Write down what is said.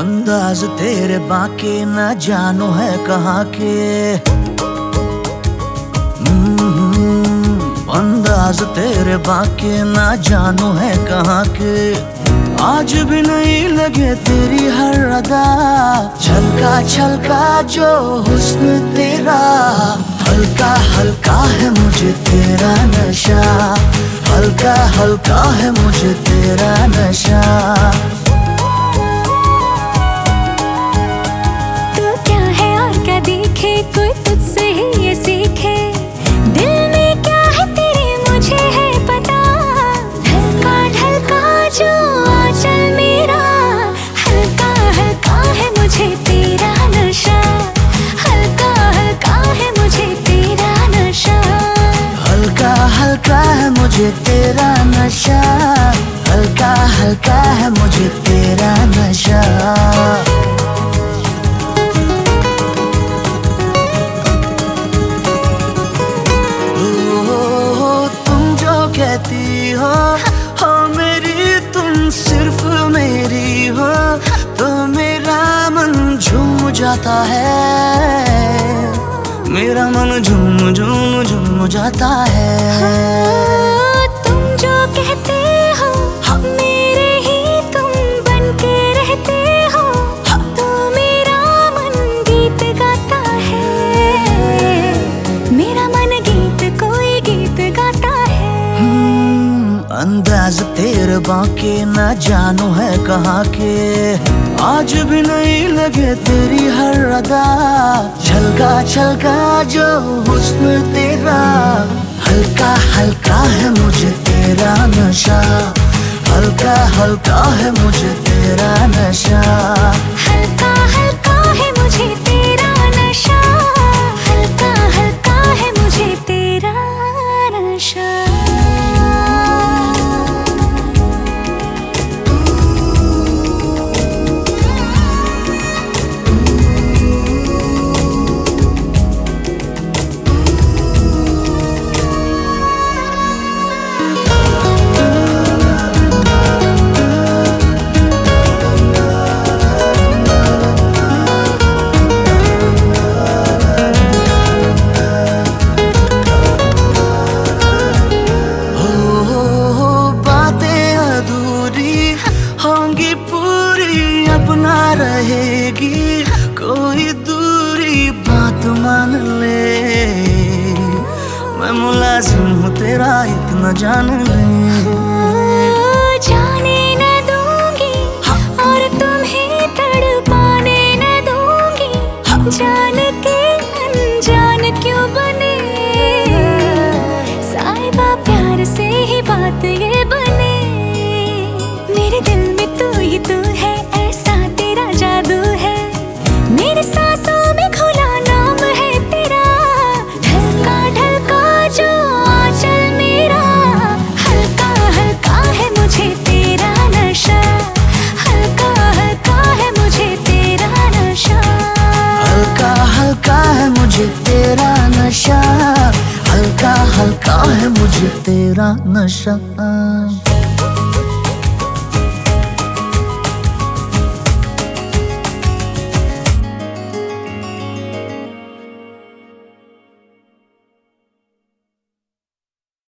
अंदाज तेरे बाके न जानो है कहाँ के। अंदाज तेरे बाके न जानो है कहाँ के। आज भी नहीं लगे तेरी हर अदा, छलका छलका जो हुस्न तेरा। हल्का हल्का है मुझे तेरा नशा, हल्का हल्का है मुझे तेरा नशा। तू क्या है और क्या देखे, कोई तुझसे ही ये सीखे। दिल में क्या है तेरे मुझे है पता। हल्का ढलका जो आंचल मेरा, हल्का हल्का है मुझे तेरा नशा। हल्का हल्का है मुझे तेरा नशा। हल्का हल्का है मुझे तेरा नशा, हल्का हल्का है मुझे तेरा नशा। कहती हो मेरी तुम सिर्फ मेरी हो, तो मेरा मन झूम जाता है। मेरा मन झूम झूम झूम जाता है। तुम जो कहते हो मेरे ही तुम बन के रहते हो, तो मेरा मन गीत गाता है। मेरा मन गीत कोई गीत गाता है। अंदाज तेरे बाके न जानो है कहाँ के। आज भी नहीं लगे तेरी हर अदा, छलका छलका जो हुस्न तेरा। हल्का हल्का है मुझे तेरा नशा, हल्का हल्का है मुझे तेरा नशा। हल्का हल्का है मुझे तेरा नशा, हल्का हल्का है मुझे तेरा नशा। होंगी पूरी अपना रहेगी, कोई दूरी बात मान ले। मैं मुलाजिम हूँ तेरा इतना जान ले। जाने न दूंगी और तुम्हें तड़पाने न दूंगी। जान के अनजान क्यों बने, साहिबा प्यार से ही बात ये बने। मेरे दिल में तू ही तू है, ऐसा तेरा जादू है। मेरे सांसों में खुला नाम है तेरा। ढलका ढलका जो आंचल मेरा, हल्का हल्का है मुझे तेरा नशा। हल्का हल्का है मुझे तेरा नशा। हल्का हल्का है मुझे तेरा नशा, हल्का हल्का है मुझे तेरा नशा।